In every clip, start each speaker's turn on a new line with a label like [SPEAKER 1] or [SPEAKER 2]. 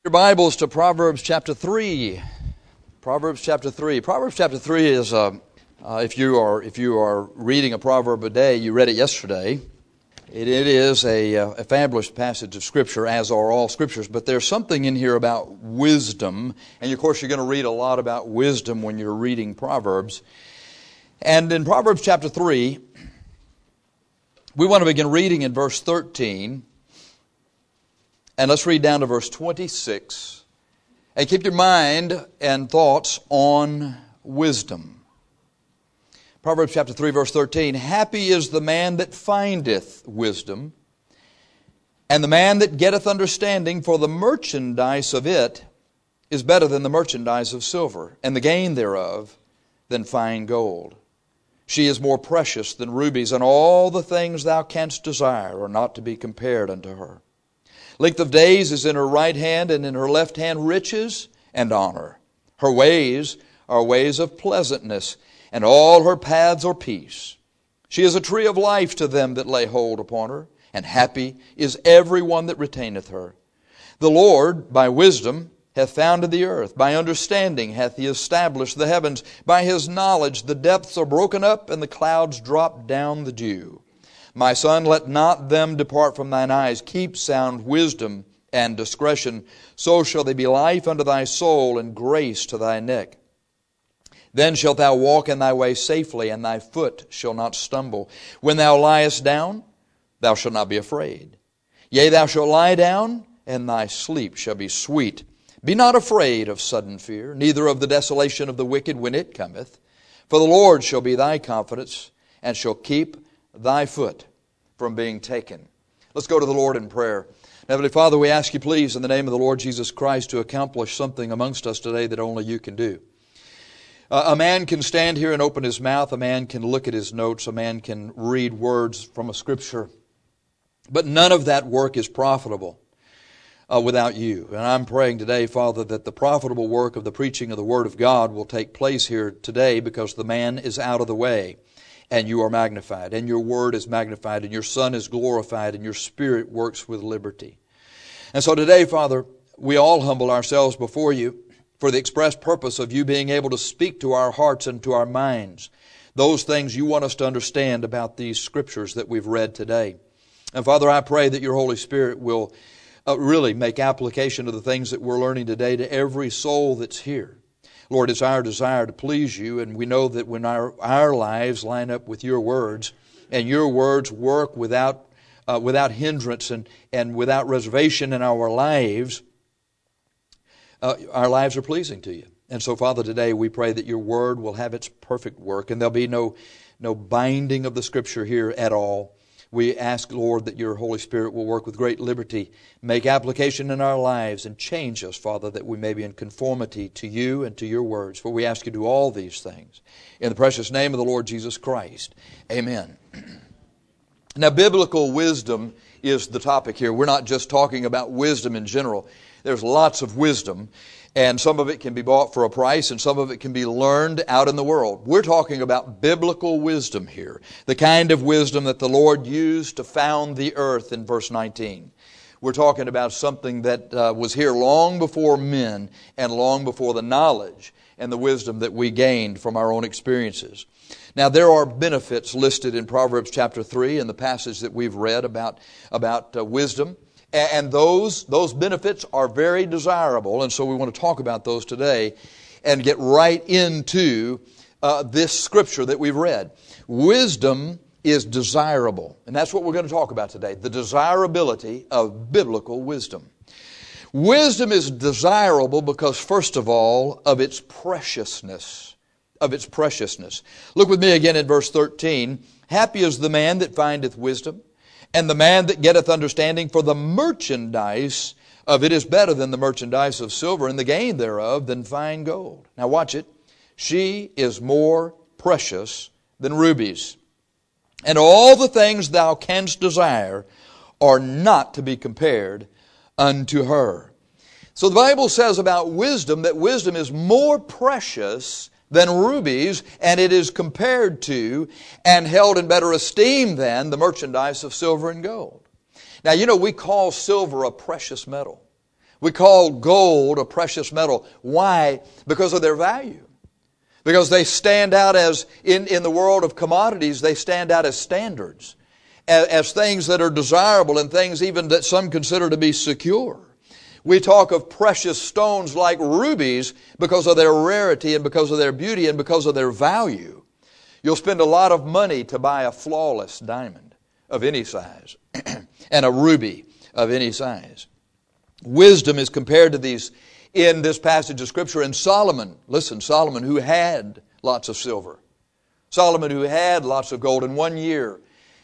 [SPEAKER 1] Your Bibles to Proverbs chapter 3. Proverbs chapter 3. Proverbs chapter 3 is, if you are reading a proverb a day, you read it yesterday. It is a fabulous passage of Scripture, as are all Scriptures. But there's something in here about wisdom. And of course, you're going to read a lot about wisdom when you're reading Proverbs. And in Proverbs chapter 3, we want to begin reading in verse 13. And let's read down to verse 26. And keep your mind and thoughts on wisdom. Proverbs chapter 3, verse 13. Happy is the man that findeth wisdom, and the man that getteth understanding, for the merchandise of it is better than the merchandise of silver, and the gain thereof than fine gold. She is more precious than rubies, and all the things thou canst desire are not to be compared unto her. Length of days is in her right hand, and in her left hand riches and honor. Her ways are ways of pleasantness, and all her paths are peace. She is a tree of life to them that lay hold upon her, and happy is every one that retaineth her. The Lord by wisdom hath founded the earth. By understanding hath He established the heavens. By His knowledge the depths are broken up, and the clouds drop down the dew. My son, let not them depart from thine eyes. Keep sound wisdom and discretion. So shall they be life unto thy soul, and grace to thy neck. Then shalt thou walk in thy way safely, and thy foot shall not stumble. When thou liest down, thou shalt not be afraid. Yea, thou shalt lie down, and thy sleep shall be sweet. Be not afraid of sudden fear, neither of the desolation of the wicked when it cometh. For the Lord shall be thy confidence, and shall keep thy foot from being taken. Let's go to the Lord in prayer. Heavenly Father, we ask you please in the name of the Lord Jesus Christ to accomplish something amongst us today that only you can do. A man can stand here and open his mouth. A man can look at his notes. A man can read words from a Scripture. But none of that work is profitable without you. And I'm praying today, Father, that the profitable work of the preaching of the Word of God will take place here today, because the man is out of the way. And you are magnified, and your word is magnified, and your Son is glorified, and your Spirit works with liberty. And so today, Father, we all humble ourselves before you for the express purpose of you being able to speak to our hearts and to our minds those things you want us to understand about these Scriptures that we've read today. And Father, I pray that your Holy Spirit will really make application of the things that we're learning today to every soul that's here. Lord, it's our desire to please you, and we know that when our lives line up with your words, and your words work without hindrance and without reservation in our lives are pleasing to you. And so, Father, today we pray that your word will have its perfect work, and there'll be no binding of the Scripture here at all. We ask, Lord, that your Holy Spirit will work with great liberty, make application in our lives, and change us, Father, that we may be in conformity to you and to your words. For we ask you to do all these things in the precious name of the Lord Jesus Christ. Amen. Now, biblical wisdom is the topic here. We're not just talking about wisdom in general. There's lots of wisdom, and some of it can be bought for a price, and some of it can be learned out in the world. We're talking about biblical wisdom here, the kind of wisdom that the Lord used to found the earth in verse 19. We're talking about something that was here long before men and long before the knowledge and the wisdom that we gained from our own experiences. Now, there are benefits listed in Proverbs chapter 3 in the passage that we've read about wisdom. And those benefits are very desirable, and so we want to talk about those today and get right into this Scripture that we've read. Wisdom is desirable, and that's what we're going to talk about today, the desirability of biblical wisdom. Wisdom is desirable because, first of all, of its preciousness. Look with me again in verse 13. Happy is the man that findeth wisdom, and the man that getteth understanding, for the merchandise of it is better than the merchandise of silver, and the gain thereof than fine gold. Now watch it. She is more precious than rubies. And all the things thou canst desire are not to be compared unto her. So the Bible says about wisdom that wisdom is more precious than rubies, and it is compared to and held in better esteem than the merchandise of silver and gold. Now, you know, we call silver a precious metal. We call gold a precious metal. Why? Because of their value. Because they stand out as, in the world of commodities, they stand out as standards, as things that are desirable and things even that some consider to be secure. We talk of precious stones like rubies because of their rarity and because of their beauty and because of their value. You'll spend a lot of money to buy a flawless diamond of any size and a ruby of any size. Wisdom is compared to these in this passage of Scripture. And Solomon, listen, Solomon who had lots of silver, Solomon who had lots of gold, in 1 year,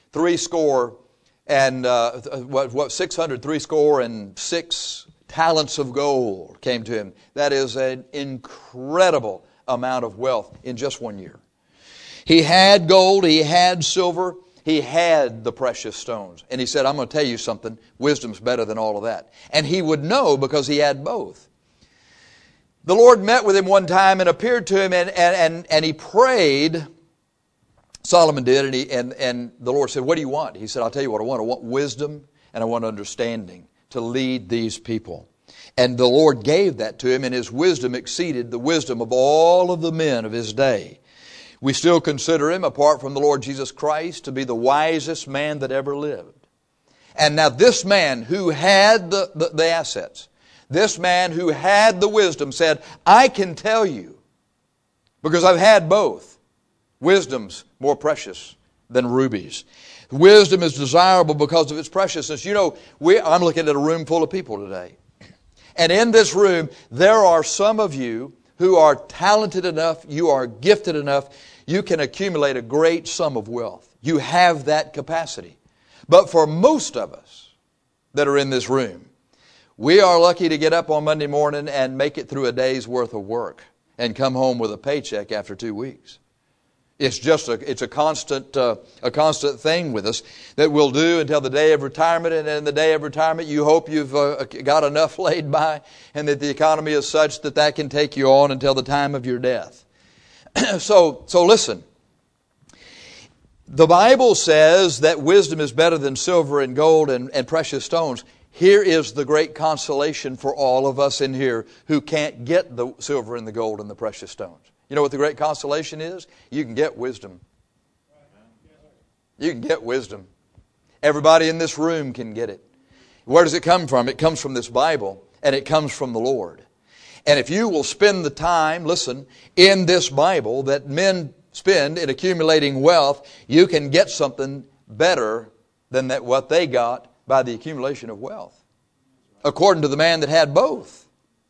[SPEAKER 1] 606 talents of gold came to him. That is an incredible amount of wealth in just 1 year. He had gold, he had silver, he had the precious stones. And he said, I'm going to tell you something, wisdom's better than all of that. And he would know because he had both. The Lord met with him one time and appeared to him and he prayed. Solomon did, and the Lord said, what do you want? He said, I'll tell you what I want. I want wisdom and I want understanding to lead these people. And the Lord gave that to him, and his wisdom exceeded the wisdom of all of the men of his day. We still consider him, apart from the Lord Jesus Christ, to be the wisest man that ever lived. And now this man who had the assets, this man who had the wisdom said, I can tell you, because I've had both, wisdom's more precious than rubies. Wisdom is desirable because of its preciousness. You know, I'm looking at a room full of people today. And in this room, there are some of you who are talented enough, you are gifted enough, you can accumulate a great sum of wealth. You have that capacity. But for most of us that are in this room, we are lucky to get up on Monday morning and make it through a day's worth of work and come home with a paycheck after 2 weeks. It's a constant thing with us that we'll do until the day of retirement. And in the day of retirement, you hope you've got enough laid by and that the economy is such that can take you on until the time of your death. So listen. The Bible says that wisdom is better than silver and gold and precious stones. Here is the great consolation for all of us in here who can't get the silver and the gold and the precious stones. You know what the great consolation is? You can get wisdom. You can get wisdom. Everybody in this room can get it. Where does it come from? It comes from this Bible, and it comes from the Lord. And if you will spend the time, listen, in this Bible that men spend in accumulating wealth, you can get something better than what they got by the accumulation of wealth, according to the man that had both.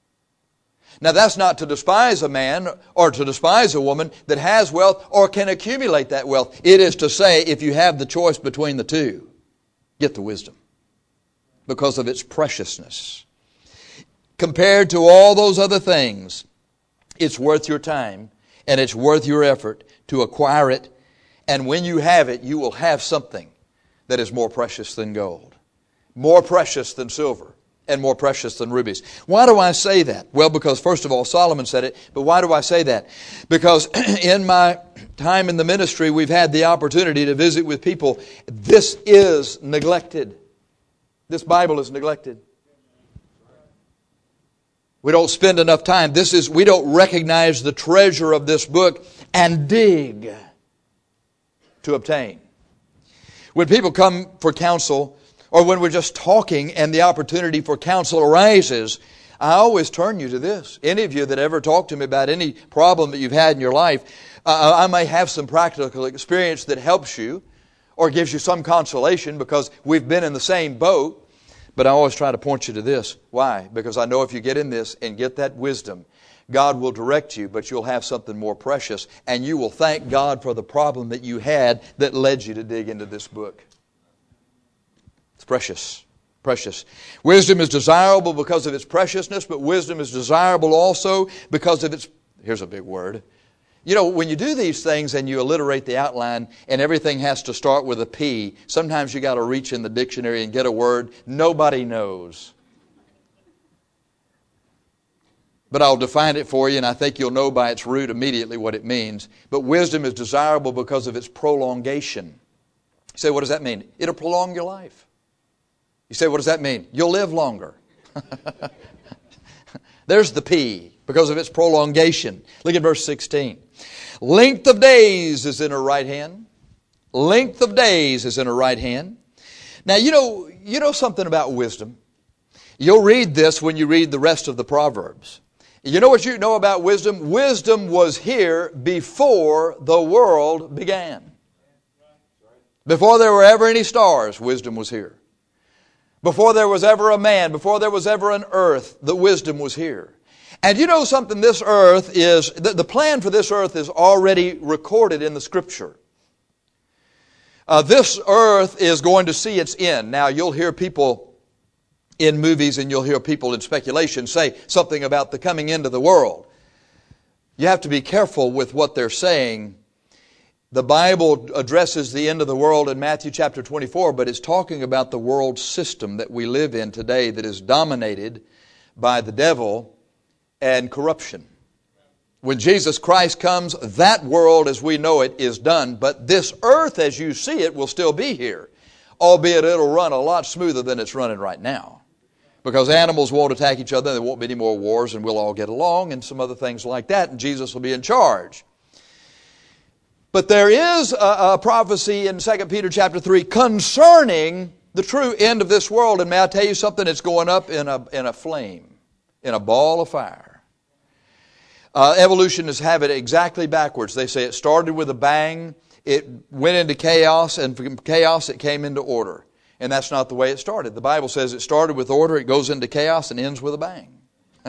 [SPEAKER 1] Now that's not to despise a man or to despise a woman that has wealth or can accumulate that wealth. It is to say, if you have the choice between the two, get the wisdom because of its preciousness. Compared to all those other things, it's worth your time and it's worth your effort to acquire it. And when you have it, you will have something that is more precious than gold, more precious than silver, and more precious than rubies. Why do I say that? Well, because first of all, Solomon said it, but why do I say that? Because in my time in the ministry, we've had the opportunity to visit with people. This is neglected. This Bible is neglected. We don't spend enough time. We don't recognize the treasure of this book and dig to obtain. When people come for counsel, or when we're just talking and the opportunity for counsel arises, I always turn you to this. Any of you that ever talk to me about any problem that you've had in your life, I may have some practical experience that helps you or gives you some consolation because we've been in the same boat. But I always try to point you to this. Why? Because I know if you get in this and get that wisdom, God will direct you, but you'll have something more precious, and you will thank God for the problem that you had that led you to dig into this book. It's precious. Precious. Wisdom is desirable because of its preciousness, but wisdom is desirable also because of its, here's a big word. You know, when you do these things and you alliterate the outline and everything has to start with a P, sometimes you got to reach in the dictionary and get a word nobody knows. But I'll define it for you, and I think you'll know by its root immediately what it means. But wisdom is desirable because of its prolongation. You say, what does that mean? It'll prolong your life. You say, what does that mean? You'll live longer. There's the P, because of its prolongation. Look at verse 16. Length of days is in her right hand. Length of days is in her right hand. Now, you know something about wisdom. You'll read this when you read the rest of the Proverbs. You know what you know about wisdom? Wisdom was here before the world began. Before there were ever any stars, wisdom was here. Before there was ever a man, before there was ever an earth, the wisdom was here. And you know something, this earth is, the plan for this earth is already recorded in the Scripture. This earth is going to see its end. Now, you'll hear people in movies and you'll hear people in speculation say something about the coming end of the world. You have to be careful with what they're saying. The Bible addresses the end of the world in Matthew chapter 24, but it's talking about the world system that we live in today that is dominated by the devil and corruption. When Jesus Christ comes, that world as we know it is done, but this earth as you see it will still be here, albeit it'll run a lot smoother than it's running right now. Because animals won't attack each other, there won't be any more wars, and we'll all get along, and some other things like that, and Jesus will be in charge. But there is a prophecy in 2 Peter chapter 3 concerning the true end of this world, and may I tell you something? It's going up in a flame, in a ball of fire. Evolutionists have it exactly backwards. They say it started with a bang, it went into chaos, and from chaos it came into order. And that's not the way it started. The Bible says it started with order, it goes into chaos, and ends with a bang.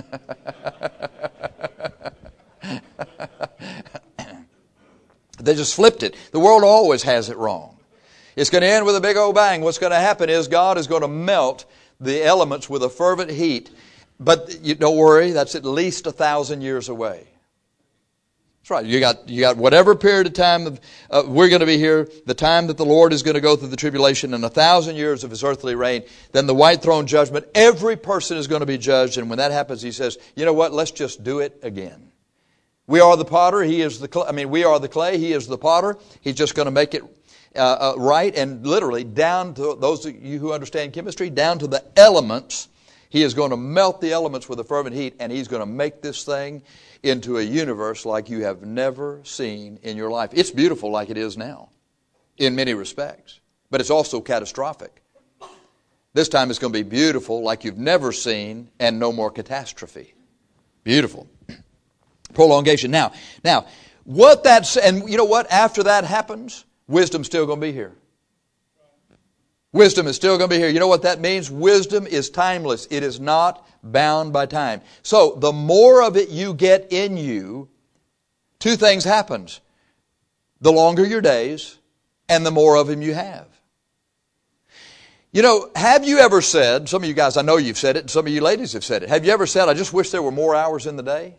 [SPEAKER 1] They just flipped it. The world always has it wrong. It's going to end with a big old bang. What's going to happen is God is going to melt the elements with a fervent heat. But you don't worry, that's at least 1,000 years away. That's right. You got whatever period of time we're going to be here, the time that the Lord is going to go through the tribulation, and 1,000 years of His earthly reign, then the white throne judgment, every person is going to be judged. And when that happens, He says, you know what, let's just do it again. We are the potter, He is the clay. We are the clay, He is the potter. He's just going to make it right, and literally down to those of you who understand chemistry, down to the elements. He is going to melt the elements with a fervent heat, and He's going to make this thing into a universe like you have never seen in your life. It's beautiful like it is now, in many respects, but it's also catastrophic. This time it's going to be beautiful like you've never seen, and no more catastrophe. Beautiful. Prolongation. Now, what that's, and you know what? After that happens, wisdom's still going to be here. Wisdom is still going to be here. You know what that means? Wisdom is timeless. It is not bound by time. So, the more of it you get in you, two things happens. The longer your days, and the more of them you have. You know, have you ever said, some of you guys, I know you've said it, and some of you ladies have said it. Have you ever said, I just wish there were more hours in the day?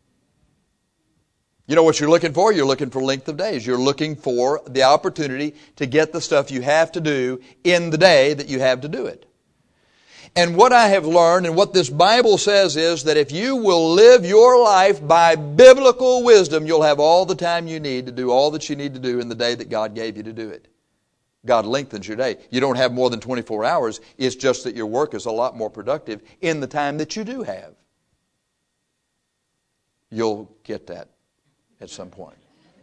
[SPEAKER 1] You know what you're looking for? You're looking for length of days. You're looking for the opportunity to get the stuff you have to do in the day that you have to do it. And what I have learned and what this Bible says is that if you will live your life by biblical wisdom, you'll have all the time you need to do all that you need to do in the day that God gave you to do it. God lengthens your day. You don't have more than 24 hours. It's just that your work is a lot more productive in the time that you do have. You'll get that at some point.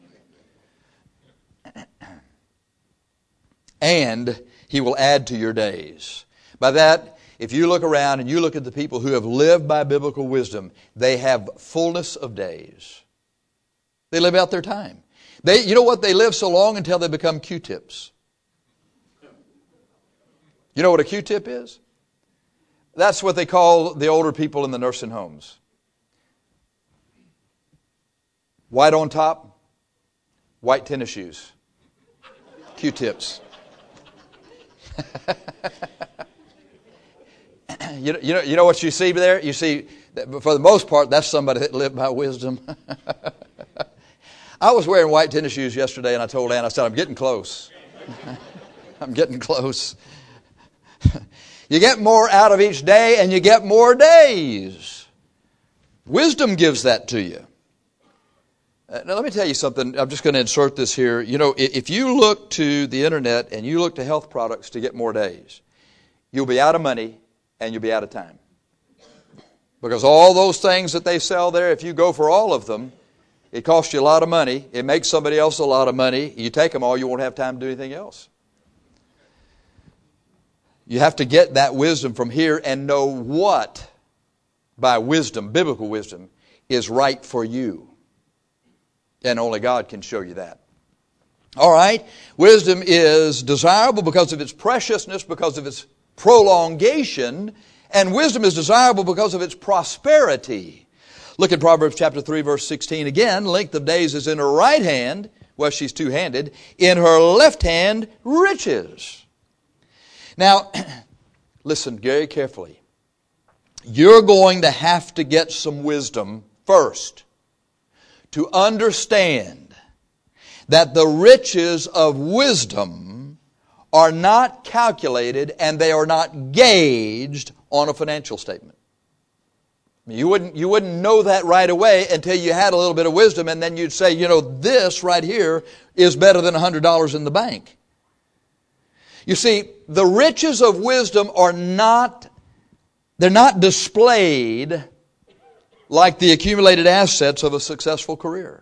[SPEAKER 1] And He will add to your days. By that, if you look around and you look at the people who have lived by biblical wisdom, they have fullness of days. They live out their time. You know what? They live so long until they become Q-tips. You know what a Q-tip is? That's what they call the older people in the nursing homes. White on top, white tennis shoes. Q-tips. You know what you see there? You see, for the most part, that's somebody that lived by wisdom. I was wearing white tennis shoes yesterday, and I told Ann, I said, I'm getting close. I'm getting close. You get more out of each day, and you get more days. Wisdom gives that to you. Now, let me tell you something. I'm just going to insert this here. You know, if you look to the internet and you look to health products to get more days, you'll be out of money and you'll be out of time. Because all those things that they sell there, if you go for all of them, it costs you a lot of money. It makes somebody else a lot of money. You take them all, you won't have time to do anything else. You have to get that wisdom from here and know what, by wisdom, biblical wisdom, is right for you. And only God can show you that. All right, wisdom is desirable because of its preciousness, because of its prolongation, and wisdom is desirable because of its prosperity. Look at Proverbs chapter 3, verse 16 again. Length of days is in her right hand. Well, she's two-handed. In her left hand, riches. Now, listen very carefully. You're going to have to get some wisdom first to understand that the riches of wisdom are not calculated and they are not gauged on a financial statement. You wouldn't know that right away until you had a little bit of wisdom, and then you'd say, this right here is better than $100 in the bank. You see, the riches of wisdom they're not displayed like the accumulated assets of a successful career.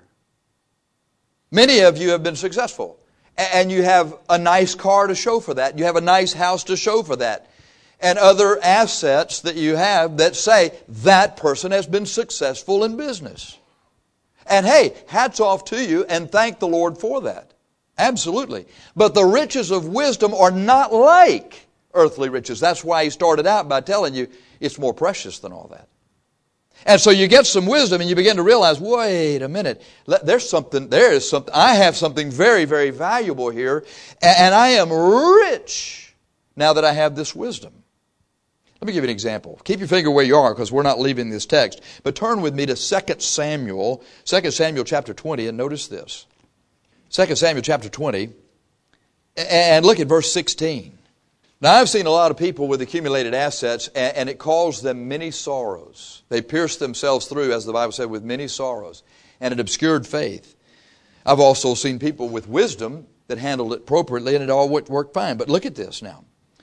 [SPEAKER 1] Many of you have been successful, and you have a nice car to show for that. You have a nice house to show for that. And other assets that you have that say that person has been successful in business. And hey, hats off to you and thank the Lord for that. Absolutely. But the riches of wisdom are not like earthly riches. That's why he started out by telling you it's more precious than all that. And so you get some wisdom and you begin to realize, wait a minute, there is something, I have something very, very valuable here, and I am rich now that I have this wisdom. Let me give you an example. Keep your finger where you are because we're not leaving this text. But turn with me to 2 Samuel chapter 20, and notice this. 2 Samuel chapter 20, and look at verse 16. Now, I've seen a lot of people with accumulated assets, and it caused them many sorrows. They pierced themselves through, as the Bible said, with many sorrows, and it obscured faith. I've also seen people with wisdom that handled it appropriately, and it all worked fine. But look at this now.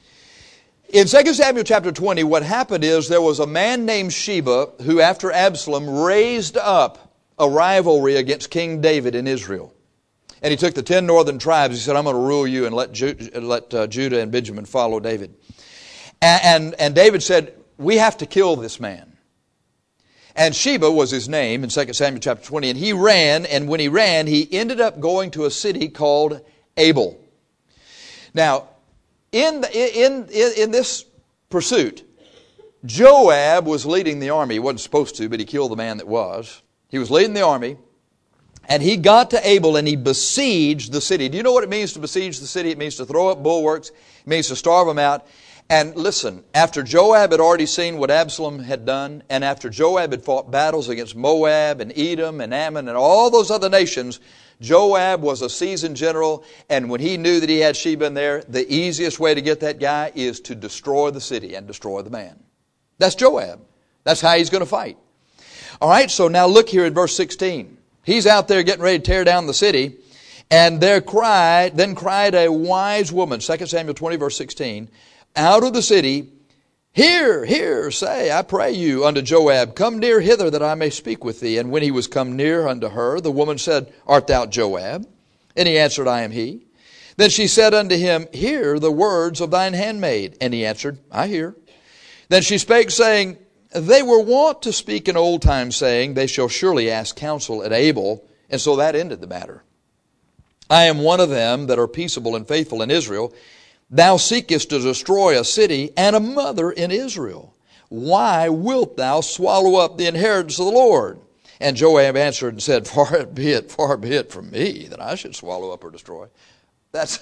[SPEAKER 1] In 2 Samuel chapter 20, what happened is there was a man named Sheba who, after Absalom, raised up a rivalry against King David in Israel. And he took the 10 northern tribes. He said, I'm going to rule you and let Judah and Benjamin follow David. And David said, we have to kill this man. And Sheba was his name in 2 Samuel chapter 20. And he ran, and when he ran, he ended up going to a city called Abel. Now, in this pursuit, Joab was leading the army. He wasn't supposed to, but he killed the man that was. He was leading the army. And he got to Abel and he besieged the city. Do you know what it means to besiege the city? It means to throw up bulwarks. It means to starve them out. And listen, after Joab had already seen what Absalom had done, and after Joab had fought battles against Moab and Edom and Ammon and all those other nations, Joab was a seasoned general, and when he knew that he had Sheba in there, the easiest way to get that guy is to destroy the city and destroy the man. That's Joab. That's how he's going to fight. All right, so now look here at verse 16. He's out there getting ready to tear down the city, and then cried a wise woman, 2 Samuel 20, verse 16, out of the city, Hear, say, I pray you, unto Joab, come near hither that I may speak with thee. And when he was come near unto her, the woman said, Art thou Joab? And he answered, I am he. Then she said unto him, Hear the words of thine handmaid. And he answered, I hear. Then she spake, saying, They were wont to speak in old times, saying, They shall surely ask counsel at Abel. And so that ended the matter. I am one of them that are peaceable and faithful in Israel. Thou seekest to destroy a city and a mother in Israel. Why wilt thou swallow up the inheritance of the Lord? And Joab answered and said, Far be it from me that I should swallow up or destroy. That's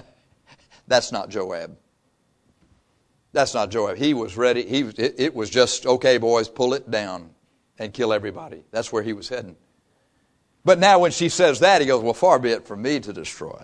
[SPEAKER 1] not Joab. That's not Joab. He was ready. It was just, okay, boys, pull it down and kill everybody. That's where he was heading. But now when she says that, he goes, well, far be it from me to destroy.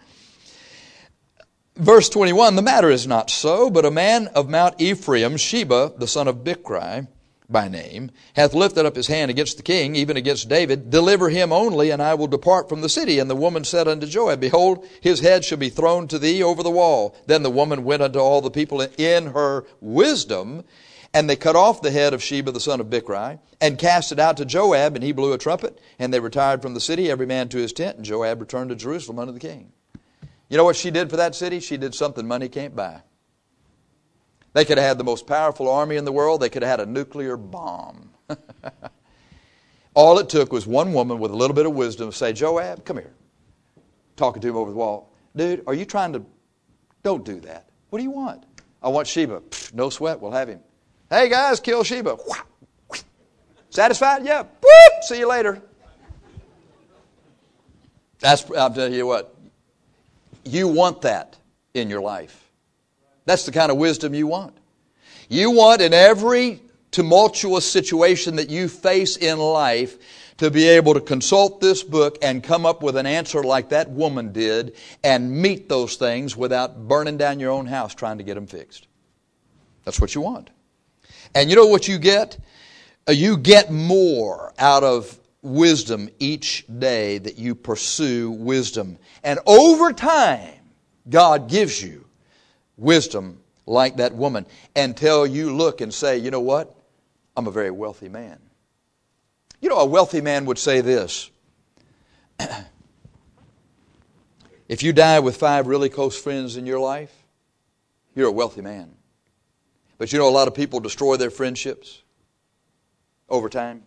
[SPEAKER 1] Verse 21, the matter is not so, but a man of Mount Ephraim, Sheba, the son of Bichri, by name, hath lifted up his hand against the king, even against David. Deliver him only, and I will depart from the city. And the woman said unto Joab, Behold, his head shall be thrown to thee over the wall. Then the woman went unto all the people in her wisdom, And they cut off the head of Sheba the son of Bichri, and cast it out to Joab, and he blew a trumpet, and they retired from the city, every man to his tent, and Joab returned to Jerusalem unto the king. You know what she did for that city? She did something money can't buy. They could have had the most powerful army in the world. They could have had a nuclear bomb. All it took was one woman with a little bit of wisdom to say, Joab, come here. Talking to him over the wall. Dude, are you trying to... Don't do that. What do you want? I want Sheba. Pfft, no sweat, we'll have him. Hey guys, kill Sheba. Satisfied? Yeah. Whoop, see you later. I'll tell you what. You want that in your life. That's the kind of wisdom you want. You want in every tumultuous situation that you face in life to be able to consult this book and come up with an answer like that woman did and meet those things without burning down your own house trying to get them fixed. That's what you want. And you know what you get? You get more out of wisdom each day that you pursue wisdom. And over time, God gives you wisdom like that woman until you look and say, you know what? I'm a very wealthy man. You know, a wealthy man would say this. If you die with 5 really close friends in your life, you're a wealthy man. But you know, a lot of people destroy their friendships over time.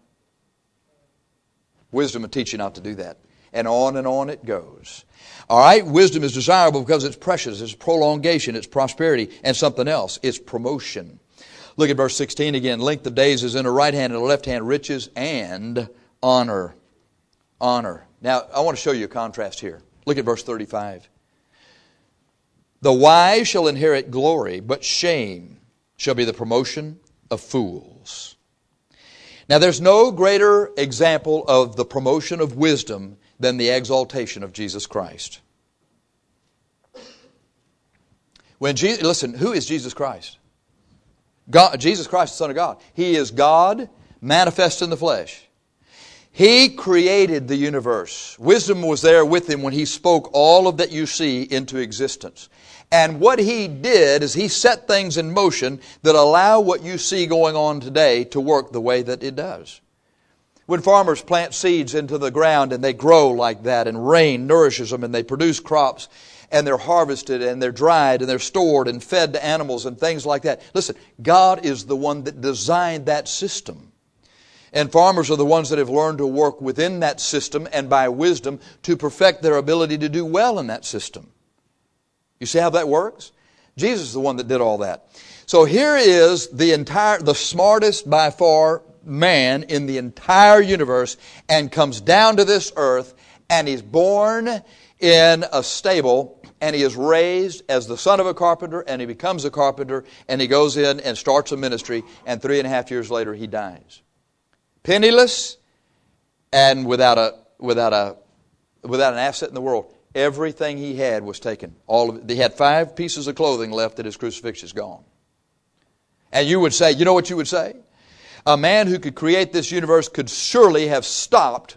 [SPEAKER 1] Wisdom will teach you not to do that. And on it goes. All right, wisdom is desirable because it's precious, it's prolongation, it's prosperity, and something else. It's promotion. Look at verse 16 again. Length of days is in her right hand and her left hand, riches and honor. Honor. Now, I want to show you a contrast here. Look at verse 35. The wise shall inherit glory, but shame shall be the promotion of fools. Now, there's no greater example of the promotion of wisdom than the exaltation of Jesus Christ. Listen, who is Jesus Christ? God, Jesus Christ, the Son of God. He is God manifest in the flesh. He created the universe. Wisdom was there with Him when He spoke all of that you see into existence. And what He did is He set things in motion that allow what you see going on today to work the way that it does. When farmers plant seeds into the ground and they grow like that and rain nourishes them and they produce crops and they're harvested and they're dried and they're stored and fed to animals and things like that. Listen, God is the one that designed that system. And farmers are the ones that have learned to work within that system and by wisdom to perfect their ability to do well in that system. You see how that works? Jesus is the one that did all that. So here is the smartest by far man in the entire universe and comes down to this earth and he's born in a stable and he is raised as the son of a carpenter and he becomes a carpenter and he goes in and starts a ministry and 3.5 years later he dies. Penniless and without an asset in the world. Everything he had was taken. All of it. He had 5 pieces of clothing left at his crucifixion is gone. And you would say, you know what you would say? A man who could create this universe could surely have stopped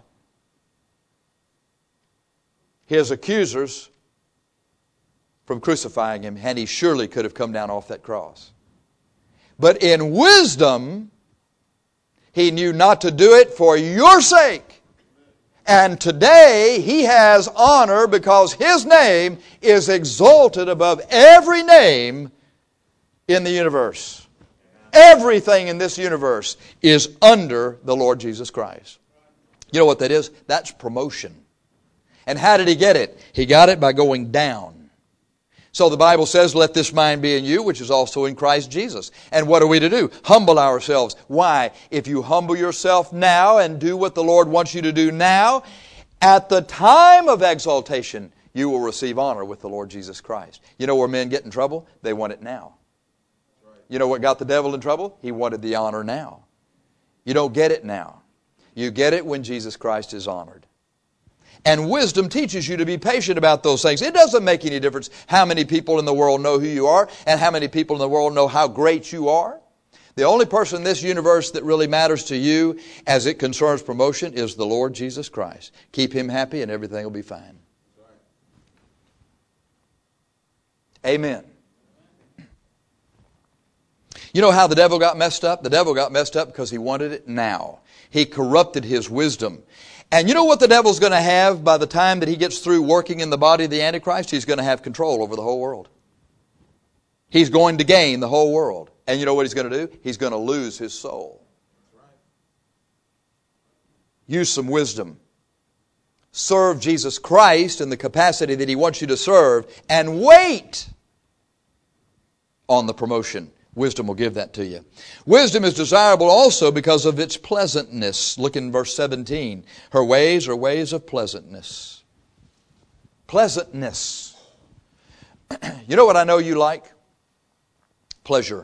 [SPEAKER 1] his accusers from crucifying him, and he surely could have come down off that cross. But in wisdom, he knew not to do it for your sake. And today, he has honor because his name is exalted above every name in the universe. Everything in this universe is under the Lord Jesus Christ. You know what that is? That's promotion. And how did he get it? He got it by going down. So the Bible says, let this mind be in you, which is also in Christ Jesus. And what are we to do? Humble ourselves. Why? If you humble yourself now and do what the Lord wants you to do now, at the time of exaltation, you will receive honor with the Lord Jesus Christ. You know where men get in trouble? They want it now. You know what got the devil in trouble? He wanted the honor now. You don't get it now. You get it when Jesus Christ is honored. And wisdom teaches you to be patient about those things. It doesn't make any difference how many people in the world know who you are and how many people in the world know how great you are. The only person in this universe that really matters to you as it concerns promotion is the Lord Jesus Christ. Keep Him happy and everything will be fine. Amen. You know how the devil got messed up? The devil got messed up because he wanted it now. He corrupted his wisdom. And you know what the devil's going to have by the time that he gets through working in the body of the Antichrist? He's going to have control over the whole world. He's going to gain the whole world. And you know what he's going to do? He's going to lose his soul. Use some wisdom. Serve Jesus Christ in the capacity that He wants you to serve, and wait on the promotion. Wisdom will give that to you. Wisdom is desirable also because of its pleasantness. Look in verse 17. Her ways are ways of pleasantness. Pleasantness. You know what I know you like? Pleasure.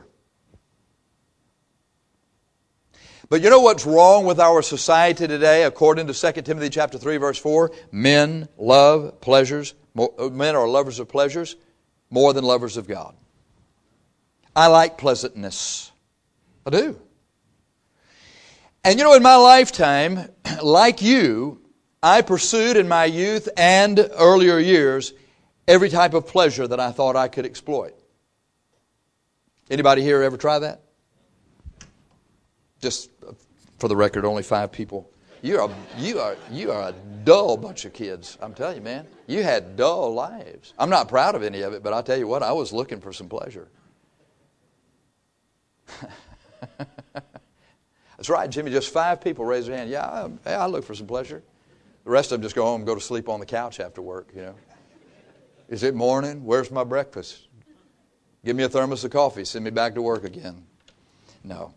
[SPEAKER 1] But you know what's wrong with our society today, according to 2 Timothy chapter 3, verse 4? Men love pleasures. Men are lovers of pleasures more than lovers of God. I like pleasantness. I do. And you know, in my lifetime, like you, I pursued in my youth and earlier years every type of pleasure that I thought I could exploit. Anybody here ever try that? Just for the record, only 5 people. You are a dull bunch of kids. I'm telling you, man. You had dull lives. I'm not proud of any of it, but I'll tell you what, I was looking for some pleasure. That's right, Jimmy. Just 5 people raised their hand. Yeah, I look for some pleasure. The rest of them just go home and go to sleep on the couch after work, you know. Is it morning? Where's my breakfast? Give me a thermos of coffee. Send me back to work again. No.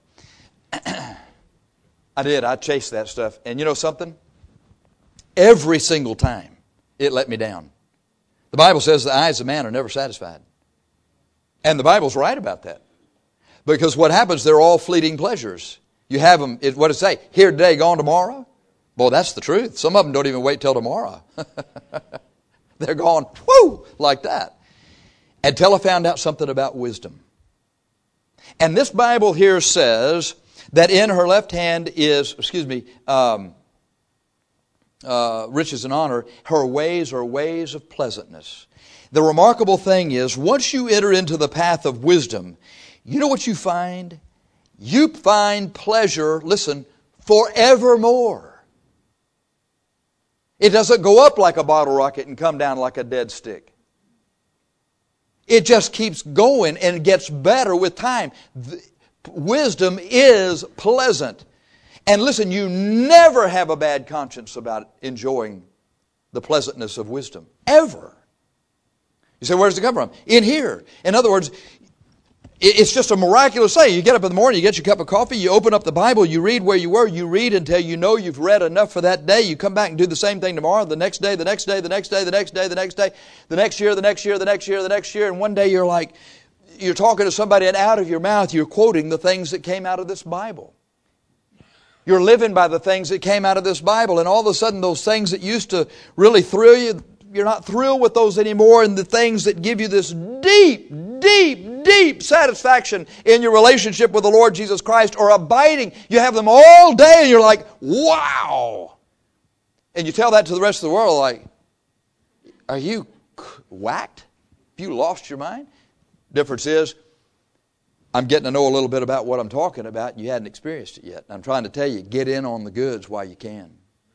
[SPEAKER 1] I did. I chased that stuff. And you know something? Every single time, it let me down. The Bible says the eyes of man are never satisfied. And the Bible's right about that. Because what happens, they're all fleeting pleasures. You have them, what does it say? Here today, gone tomorrow? Boy, that's the truth. Some of them don't even wait till tomorrow. They're gone, whoo, like that. Until I found out something about wisdom. And this Bible here says that in her left hand is, riches and honor. Her ways are ways of pleasantness. The remarkable thing is, once you enter into the path of wisdom, you know what you find? You find pleasure, listen, forevermore. It doesn't go up like a bottle rocket and come down like a dead stick. It just keeps going and gets better with time. Wisdom is pleasant. And listen, you never have a bad conscience about enjoying the pleasantness of wisdom. Ever. You say, where does it come from? In here. In other words, it's just a miraculous thing. You get up in the morning, you get your cup of coffee, you open up the Bible, you read where you were, you read until you know you've read enough for that day. You come back and do the same thing tomorrow, the next day, the next day, the next day, the next day, the next day, the next year, the next year, the next year, the next year. And one day you're like, you're talking to somebody and out of your mouth you're quoting the things that came out of this Bible. You're living by the things that came out of this Bible. And all of a sudden those things that used to really thrill you, you're not thrilled with those anymore, and the things that give you this deep, deep, deep satisfaction in your relationship with the Lord Jesus Christ are abiding. You have them all day and you're like, wow! And you tell that to the rest of the world like, are you whacked? Have you lost your mind? Difference is, I'm getting to know a little bit about what I'm talking about and you hadn't experienced it yet. I'm trying to tell you, get in on the goods while you can.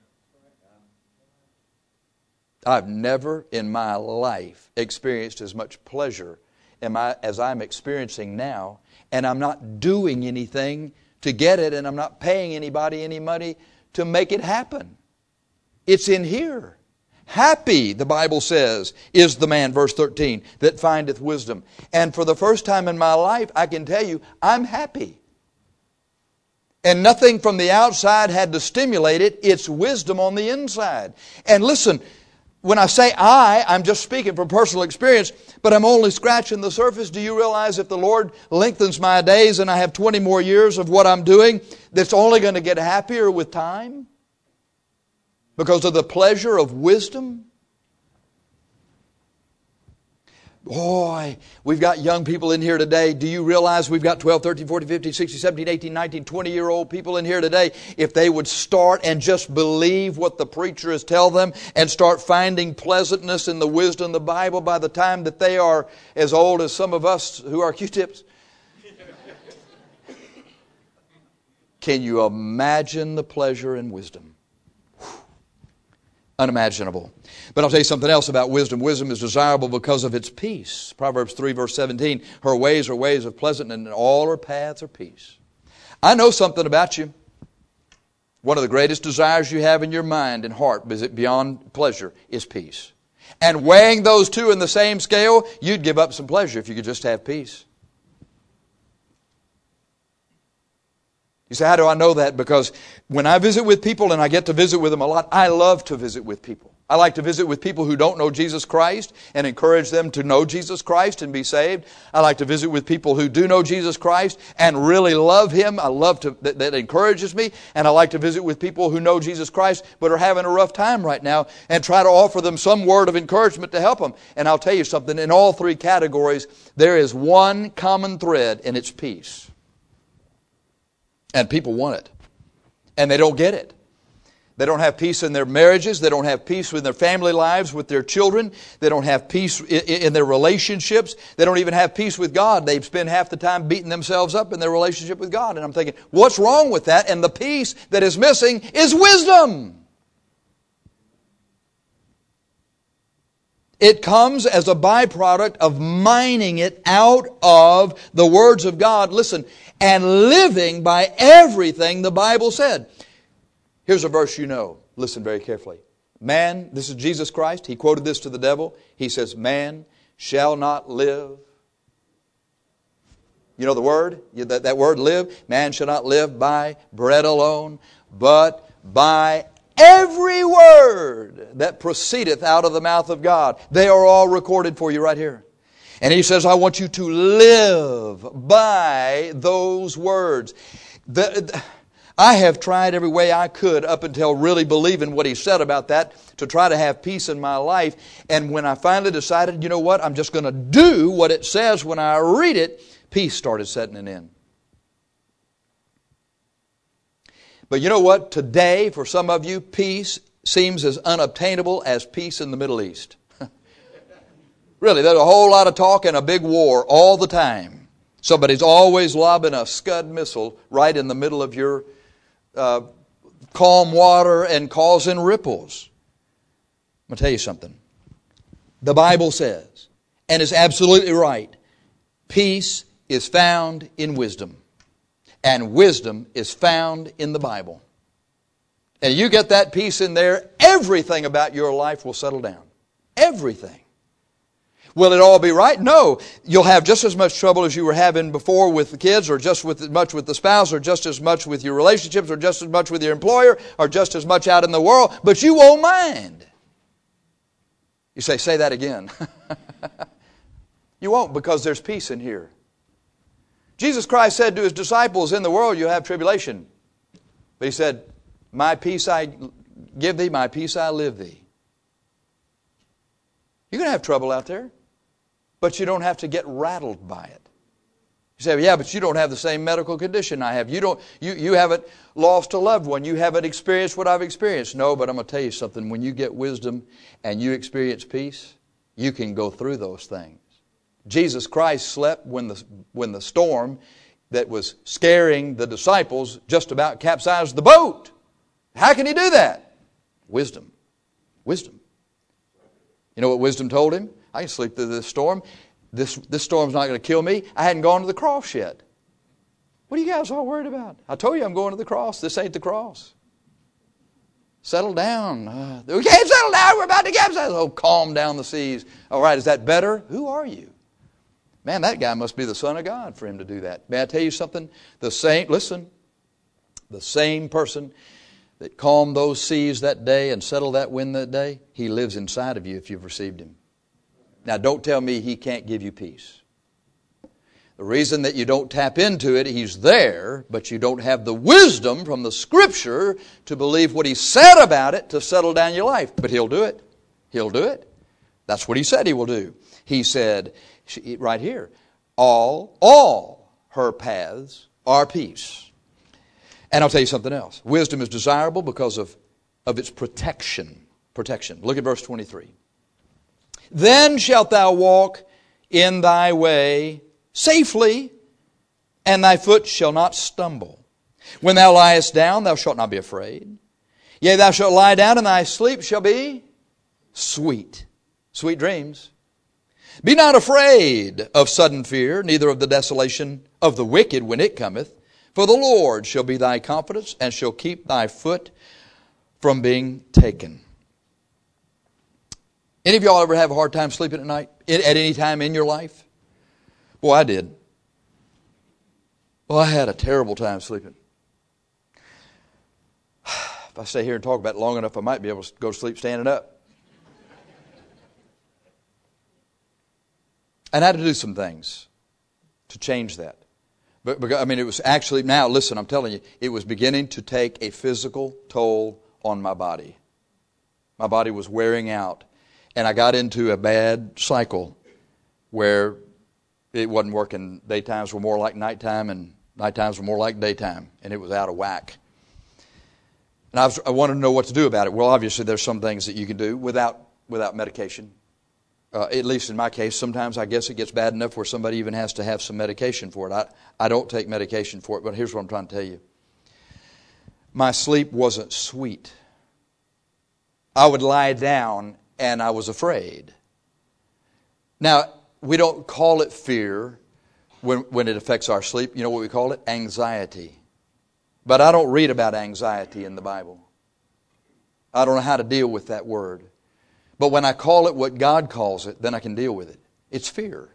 [SPEAKER 1] I've never in my life experienced as much pleasure as I'm experiencing now, and I'm not doing anything to get it, and I'm not paying anybody any money to make it happen. It's in here. Happy, the Bible says, is the man, verse 13, that findeth wisdom. And for the first time in my life, I can tell you, I'm happy. And nothing from the outside had to stimulate it. It's wisdom on the inside. And listen, when I say I'm just speaking from personal experience, but I'm only scratching the surface. Do you realize if the Lord lengthens my days and I have 20 more years of what I'm doing, that's only going to get happier with time? Because of the pleasure of wisdom? Boy, we've got young people in here today. Do you realize we've got 12, 13, 14, 15, 16, 17, 18, 19, 20-year-old people in here today? If they would start and just believe what the preacher is telling them and start finding pleasantness in the wisdom of the Bible by the time that they are as old as some of us who are Q-tips. Can you imagine the pleasure in wisdom? Unimaginable. But I'll tell you something else about wisdom. Wisdom is desirable because of its peace. Proverbs 3 verse 17, her ways are ways of pleasantness, and all her paths are peace. I know something about you. One of the greatest desires you have in your mind and heart, beyond pleasure, is peace. And weighing those two in the same scale, you'd give up some pleasure if you could just have peace. You say, how do I know that? Because when I visit with people, and I get to visit with them a lot, I love to visit with people. I like to visit with people who don't know Jesus Christ and encourage them to know Jesus Christ and be saved. I like to visit with people who do know Jesus Christ and really love Him. I love to, that encourages me. And I like to visit with people who know Jesus Christ but are having a rough time right now and try to offer them some word of encouragement to help them. And I'll tell you something, in all three categories, there is one common thread, and it's peace. And people want it. And they don't get it. They don't have peace in their marriages. They don't have peace in their family lives with their children. They don't have peace in their relationships. They don't even have peace with God. They spend half the time beating themselves up in their relationship with God. And I'm thinking, what's wrong with that? And the peace that is missing is wisdom. It comes as a byproduct of mining it out of the words of God. Listen, and living by everything the Bible said. Here's a verse you know. Listen very carefully. Man, this is Jesus Christ. He quoted this to the devil. He says, man shall not live. You know the word? That word live? Man shall not live by bread alone, but by every word that proceedeth out of the mouth of God. They are all recorded for you right here. And He says, I want you to live by those words. I have tried every way I could up until really believing what He said about that to try to have peace in my life. And when I finally decided, you know what, I'm just going to do what it says when I read it, peace started setting in. But you know what? Today, for some of you, peace seems as unobtainable as peace in the Middle East. Really, there's a whole lot of talk and a big war all the time. Somebody's always lobbing a Scud missile right in the middle of your calm water and causing ripples. I'm going to tell you something. The Bible says, and is absolutely right, peace is found in wisdom. And wisdom is found in the Bible. And you get that peace in there, everything about your life will settle down. Everything. Will it all be right? No. You'll have just as much trouble as you were having before with the kids, or just as much with the spouse, or just as much with your relationships, or just as much with your employer, or just as much out in the world, but you won't mind. You say that again. You won't, because there's peace in here. Jesus Christ said to His disciples, in the world you have tribulation. But He said, my peace I give thee, my peace I live thee. You're going to have trouble out there, but you don't have to get rattled by it. You say, yeah, but you don't have the same medical condition I have. You haven't lost a loved one. You haven't experienced what I've experienced. No, but I'm going to tell you something. When you get wisdom and you experience peace, you can go through those things. Jesus Christ slept when the storm that was scaring the disciples just about capsized the boat. How can He do that? Wisdom. Wisdom. You know what wisdom told Him? I can sleep through this storm. This storm's not going to kill me. I hadn't gone to the cross yet. What are you guys all worried about? I told you I'm going to the cross. This ain't the cross. Settle down. We can't settle down. We're about to capsize. Oh, calm down the seas. All right, is that better? Who are you? Man, that guy must be the Son of God for him to do that. May I tell you something? The same person that calmed those seas that day and settled that wind that day, He lives inside of you if you've received Him. Now, don't tell me He can't give you peace. The reason that you don't tap into it, He's there, but you don't have the wisdom from the Scripture to believe what He said about it to settle down your life. But He'll do it. He'll do it. That's what He said He will do. He said, right here, all her paths are peace. And I'll tell you something else. Wisdom is desirable because of its protection. Protection. Look at verse 23. Then shalt thou walk in thy way safely, and thy foot shall not stumble. When thou liest down, thou shalt not be afraid. Yea, thou shalt lie down, and thy sleep shall be sweet. Sweet dreams. Be not afraid of sudden fear, neither of the desolation of the wicked when it cometh. For the Lord shall be thy confidence, and shall keep thy foot from being taken. Any of y'all ever have a hard time sleeping at night? At any time in your life? Boy, I did. Well, I had a terrible time sleeping. If I stay here and talk about it long enough, I might be able to go to sleep standing up. And I had to do some things to change that. But it was actually, now listen, I'm telling you, it was beginning to take a physical toll on my body. My body was wearing out. And I got into a bad cycle where it wasn't working. Daytimes were more like nighttime, and nighttimes were more like daytime. And it was out of whack. And I wanted to know what to do about it. Well, obviously, there's some things that you can do without medication. At least in my case, sometimes I guess it gets bad enough where somebody even has to have some medication for it. I don't take medication for it, but here's what I'm trying to tell you. My sleep wasn't sweet. I would lie down and I was afraid. Now, we don't call it fear when it affects our sleep. You know what we call it? Anxiety. But I don't read about anxiety in the Bible. I don't know how to deal with that word. But when I call it what God calls it, then I can deal with it. It's fear.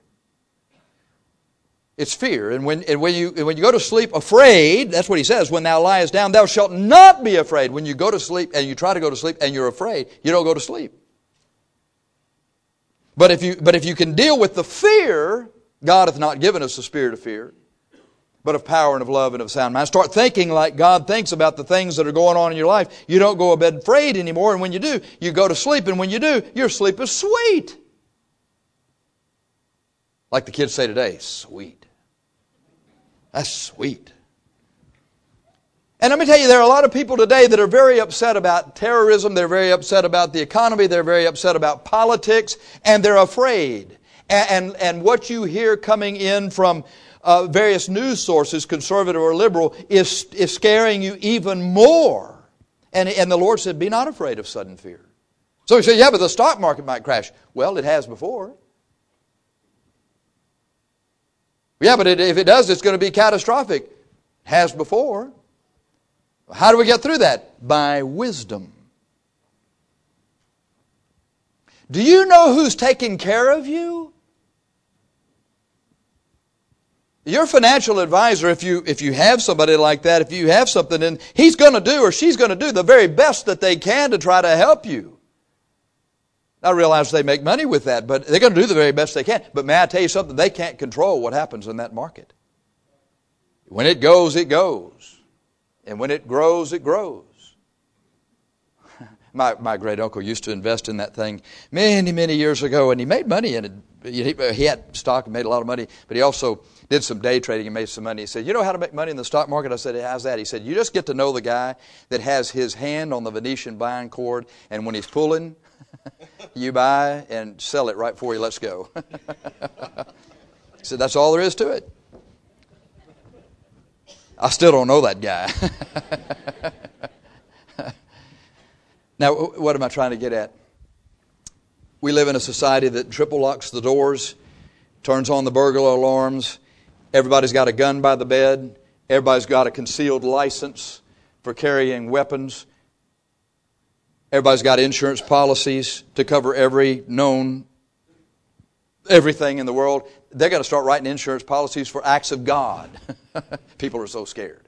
[SPEAKER 1] It's fear. And when you go to sleep afraid, that's what he says, when thou liest down, thou shalt not be afraid. When you go to sleep and you try to go to sleep and you're afraid, you don't go to sleep. But if you can deal with the fear, God hath not given us the spirit of fear, but of power and of love and of sound mind. Start thinking like God thinks about the things that are going on in your life. You don't go to bed afraid anymore, and when you do, you go to sleep, and when you do, your sleep is sweet. Like the kids say today, sweet. That's sweet. And let me tell you, there are a lot of people today that are very upset about terrorism. They're very upset about the economy. They're very upset about politics, and they're afraid. And what you hear coming in from various news sources, conservative or liberal, is scaring you even more. And the Lord said, be not afraid of sudden fear. So you say, yeah, but the stock market might crash. Well, it has before. Yeah, but if it does, it's going to be catastrophic. It has before. How do we get through that? By wisdom. Do you know who's taking care of you? Your financial advisor, if you have somebody like that, if you have something, and he's going to do or she's going to do the very best that they can to try to help you. I realize they make money with that, but they're going to do the very best they can. But may I tell you something? They can't control what happens in that market. When it goes, it goes. And when it grows, it grows. My great uncle used to invest in that thing many, many years ago, and he made money in it. He had stock and made a lot of money, but he also did some day trading and made some money. He said, you know how to make money in the stock market? I said, how's that? He said, you just get to know the guy that has his hand on the Venetian buying cord, and when he's pulling, you buy and sell it right before he lets go. He said, that's all there is to it. I still don't know that guy. Now, what am I trying to get at? We live in a society that triple locks the doors, turns on the burglar alarms. Everybody's got a gun by the bed. Everybody's got a concealed license for carrying weapons. Everybody's got insurance policies to cover everything in the world. They're going to start writing insurance policies for acts of God. People are so scared.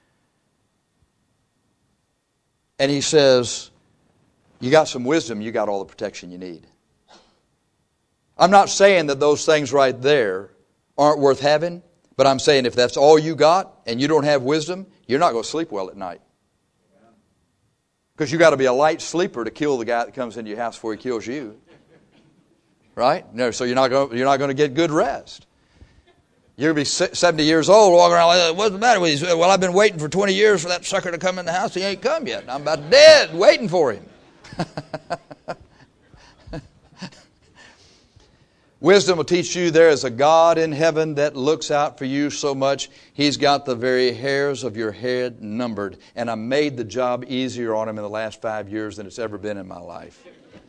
[SPEAKER 1] And he says, you got some wisdom, you got all the protection you need. I'm not saying that those things right there aren't worth having, but I'm saying if that's all you got and you don't have wisdom, you're not going to sleep well at night. Because you got to be a light sleeper to kill the guy that comes into your house before he kills you. Right? No, so you're not going to get good rest. You're going to be 70 years old walking around like, what's the matter with you? Well, I've been waiting for 20 years for that sucker to come in the house. He ain't come yet. I'm about dead waiting for him. Wisdom will teach you there is a God in heaven that looks out for you so much. He's got the very hairs of your head numbered. And I made the job easier on Him in the last 5 years than it's ever been in my life.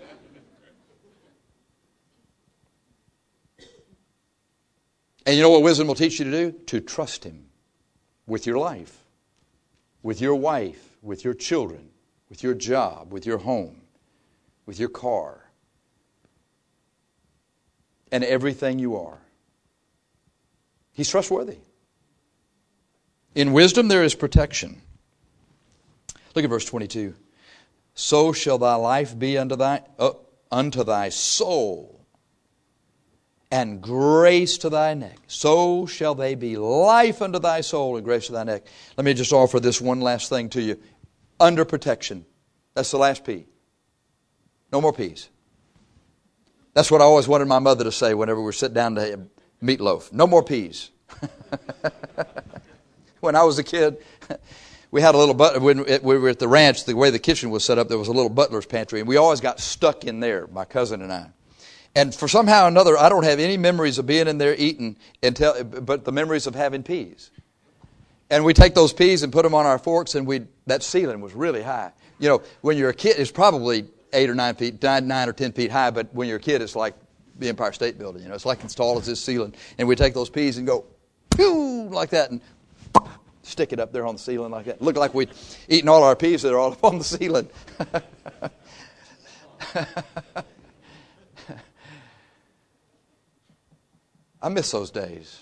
[SPEAKER 1] And you know what wisdom will teach you to do? To trust Him with your life, with your wife, with your children, with your job, with your home, with your car, and everything you are. He's trustworthy. In wisdom there is protection. Look at verse 22. So shall thy life be unto thy soul, and grace to thy neck. So shall they be life unto thy soul and grace to thy neck. Let me just offer this one last thing to you. Under protection. That's the last P. No more P's. That's what I always wanted my mother to say whenever we sit down to have meatloaf. No more peas. When I was a kid, we had a little butler. When we were at the ranch, the way the kitchen was set up, there was a little butler's pantry, and we always got stuck in there, my cousin and I. And for somehow or another, I don't have any memories of being in there eating, but the memories of having peas. And we take those peas and put them on our forks, and that ceiling was really high. You know, when you're a kid, it's probably 8 or 9 feet, 9 or 10 feet high, but when you're a kid, it's like the Empire State Building. You know, it's like as tall as this ceiling. And we take those peas and go, pew, like that, and stick it up there on the ceiling like that. Look like we'd eaten all our peas that are all up on the ceiling. I miss those days.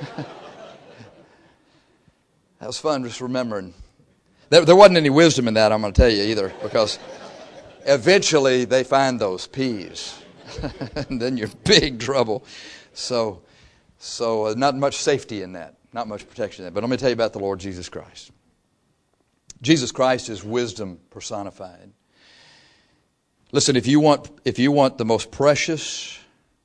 [SPEAKER 1] That was fun just remembering. There wasn't any wisdom in that, I'm going to tell you either, because eventually they find those peas. And then you're in big trouble. So not much safety in that. Not much protection in that. But let me tell you about the Lord Jesus Christ. Jesus Christ is wisdom personified. Listen, if you want the most precious,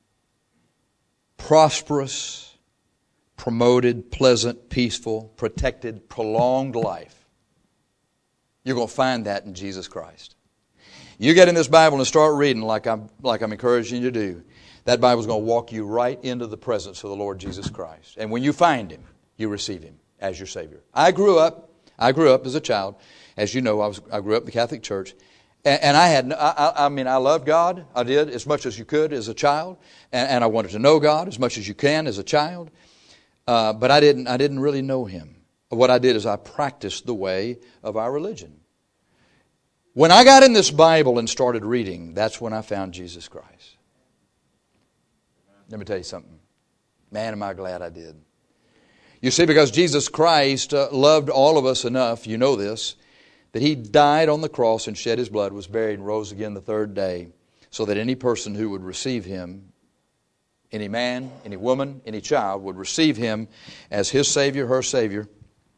[SPEAKER 1] prosperous, promoted, pleasant, peaceful, protected, prolonged life, you're going to find that in Jesus Christ. You get in this Bible and start reading like I'm encouraging you to do. That Bible's going to walk you right into the presence of the Lord Jesus Christ. And when you find Him, you receive Him as your Savior. I grew up as a child. As you know, I grew up in the Catholic Church. And I loved God. I did as much as you could as a child. And I wanted to know God as much as you can as a child. But I didn't really know Him. What I did is I practiced the way of our religion. When I got in this Bible and started reading, that's when I found Jesus Christ. Let me tell you something. Man, am I glad I did. You see, because Jesus Christ loved all of us enough, you know this, that He died on the cross and shed His blood, was buried and rose again the third day, so that any person who would receive Him, any man, any woman, any child, would receive Him as his Savior, her Savior,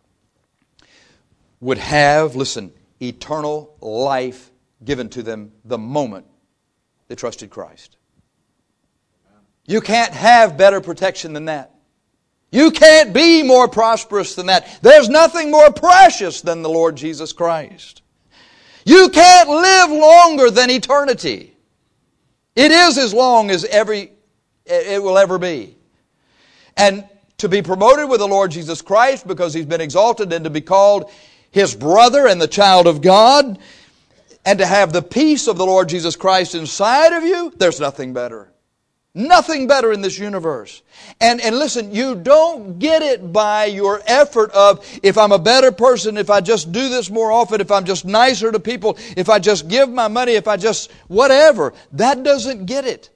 [SPEAKER 1] would have, listen, eternal life given to them the moment they trusted Christ. You can't have better protection than that. You can't be more prosperous than that. There's nothing more precious than the Lord Jesus Christ. You can't live longer than eternity. It is as long as it will ever be. And to be promoted with the Lord Jesus Christ because He's been exalted, and to be called His brother and the child of God, and to have the peace of the Lord Jesus Christ inside of you, there's nothing better. Nothing better in this universe. And listen, you don't get it by your effort of, if I'm a better person, if I just do this more often, if I'm just nicer to people, if I just give my money, if I just whatever. That doesn't get it.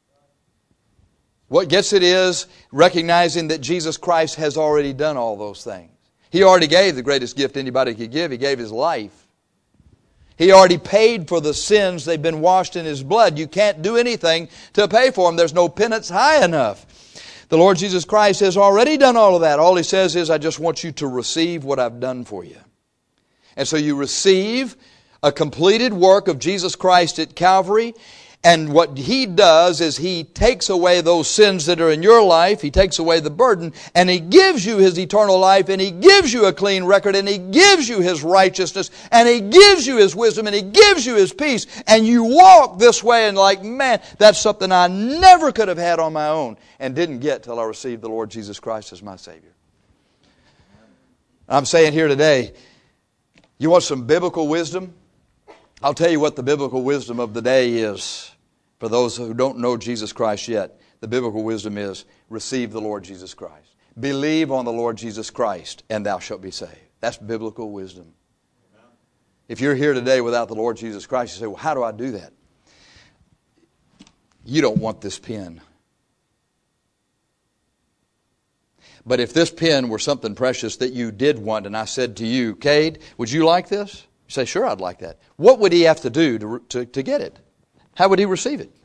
[SPEAKER 1] What gets it is recognizing that Jesus Christ has already done all those things. He already gave the greatest gift anybody could give. He gave His life. He already paid for the sins. They've been washed in His blood. You can't do anything to pay for them. There's no penance high enough. The Lord Jesus Christ has already done all of that. All He says is, I just want you to receive what I've done for you. And so you receive a completed work of Jesus Christ at Calvary. And what He does is He takes away those sins that are in your life. He takes away the burden, and He gives you His eternal life, and He gives you a clean record, and He gives you His righteousness, and He gives you His wisdom, and He gives you His peace. And you walk this way and like, man, that's something I never could have had on my own and didn't get till I received the Lord Jesus Christ as my Savior. I'm saying here today, you want some biblical wisdom? I'll tell you what the biblical wisdom of the day is. For those who don't know Jesus Christ yet, the biblical wisdom is receive the Lord Jesus Christ. Believe on the Lord Jesus Christ, and thou shalt be saved. That's biblical wisdom. If you're here today without the Lord Jesus Christ, you say, well, how do I do that? You don't want this pen. But if this pen were something precious that you did want, and I said to you, Cade, would you like this? You say, sure, I'd like that. What would he have to do to get it? How would he receive it?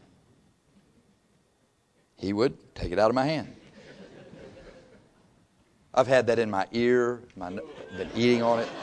[SPEAKER 1] He would take it out of my hand. I've had that in my ear. I've been eating on it.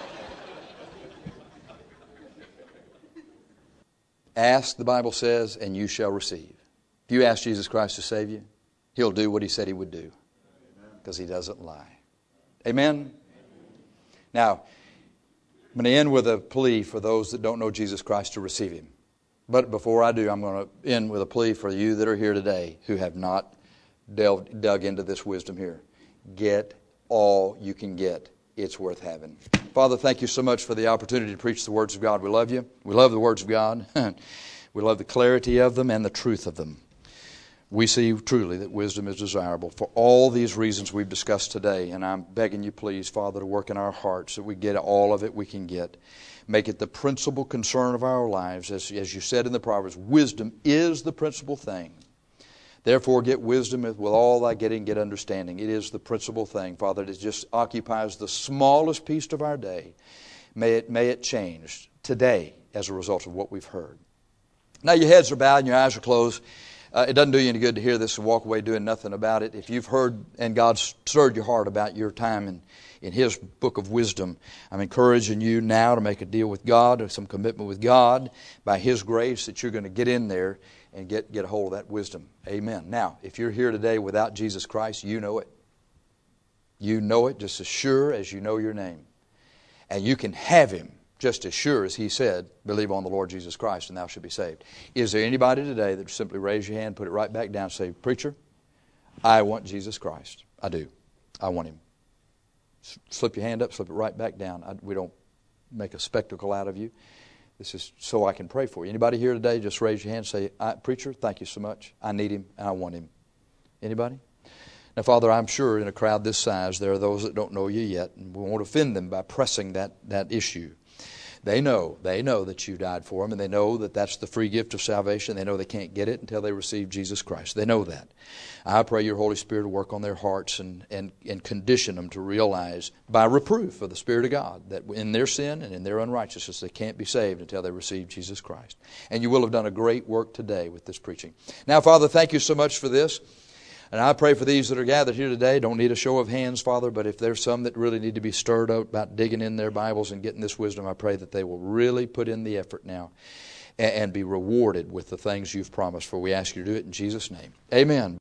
[SPEAKER 1] Ask, the Bible says, and you shall receive. If you ask Jesus Christ to save you, He'll do what He said He would do. Because He doesn't lie. Amen? Now, I'm going to end with a plea for those that don't know Jesus Christ to receive Him. But before I do, I'm going to end with a plea for you that are here today who have not dug into this wisdom here. Get all you can get. It's worth having. Father, thank you so much for the opportunity to preach the words of God. We love you. We love the words of God. We love the clarity of them and the truth of them. We see truly that wisdom is desirable for all these reasons we've discussed today. And I'm begging you, please, Father, to work in our hearts that we get all of it we can get. Make it the principal concern of our lives. As you said in the Proverbs, wisdom is the principal thing. Therefore, get wisdom with all thy getting, get understanding. It is the principal thing, Father. It just occupies the smallest piece of our day. May it change today as a result of what we've heard. Now your heads are bowed and your eyes are closed. It doesn't do you any good to hear this and walk away doing nothing about it. If you've heard and God's stirred your heart about your time in His book of wisdom, I'm encouraging you now to make a deal with God, or some commitment with God by His grace that you're going to get in there and get a hold of that wisdom. Amen. Now, if you're here today without Jesus Christ, you know it. You know it just as sure as you know your name. And you can have Him just as sure as He said, believe on the Lord Jesus Christ and thou shalt be saved. Is there anybody today that simply raise your hand, put it right back down and say, preacher, I want Jesus Christ. I do. I want Him. Slip your hand up, slip it right back down. We don't make a spectacle out of you. This is so I can pray for you. Anybody here today, just raise your hand and say, preacher, thank you so much. I need Him and I want Him. Anybody? Now, Father, I'm sure in a crowd this size, there are those that don't know you yet, and we won't offend them by pressing that issue. They know that you died for them, and they know that that's the free gift of salvation. They know they can't get it until they receive Jesus Christ. They know that. I pray your Holy Spirit will work on their hearts and condition them to realize by reproof of the Spirit of God that in their sin and in their unrighteousness they can't be saved until they receive Jesus Christ. And you will have done a great work today with this preaching. Now, Father, thank you so much for this. And I pray for these that are gathered here today, don't need a show of hands, Father, but if there's some that really need to be stirred up about digging in their Bibles and getting this wisdom, I pray that they will really put in the effort now and be rewarded with the things you've promised. For we ask you to do it in Jesus' name. Amen.